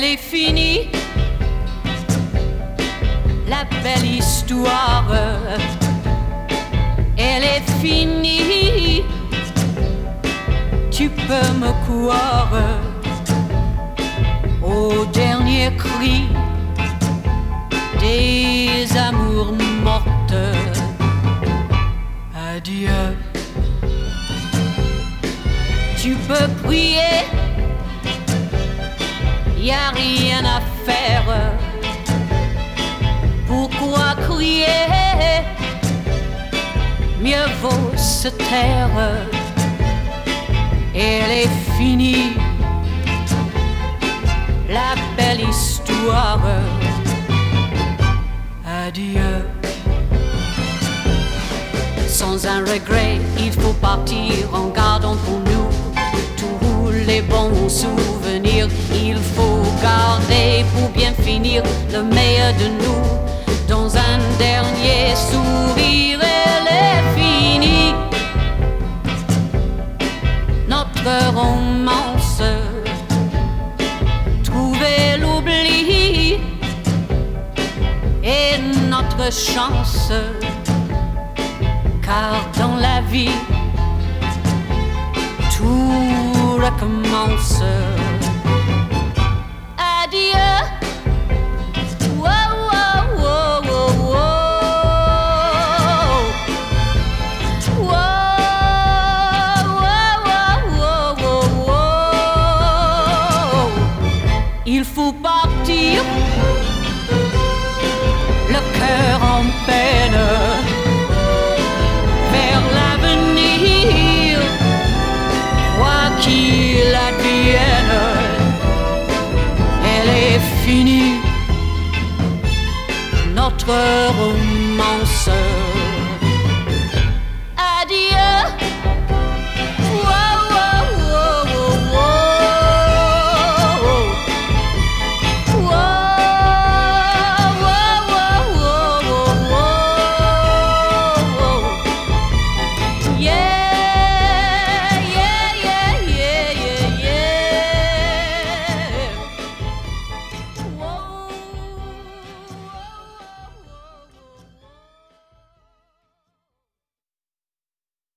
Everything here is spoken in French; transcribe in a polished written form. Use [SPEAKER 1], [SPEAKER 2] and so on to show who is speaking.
[SPEAKER 1] est finie, la belle histoire. Elle est finie, tu peux me croire. Au dernier cri des amours mortes, adieu. Tu peux prier, y a rien à faire. Pourquoi crier? Mieux vaut se taire. Elle est finie, la belle histoire. Adieu. Sans un regret, il faut partir en gardant pour nous tous les bons souvenirs. Il faut garder pour bien finir le meilleur de nous. Dans un dernier sourire, elle est finie, notre romance. Trouver l'oubli est notre chance. Car dans la vie, tout recommence. Adieu. Wow, wow, wow, wow, wow. Wow, wow, wow, wow. Il faut partir, le cœur en peine, qu'il advienne. Elle est finie, notre romance.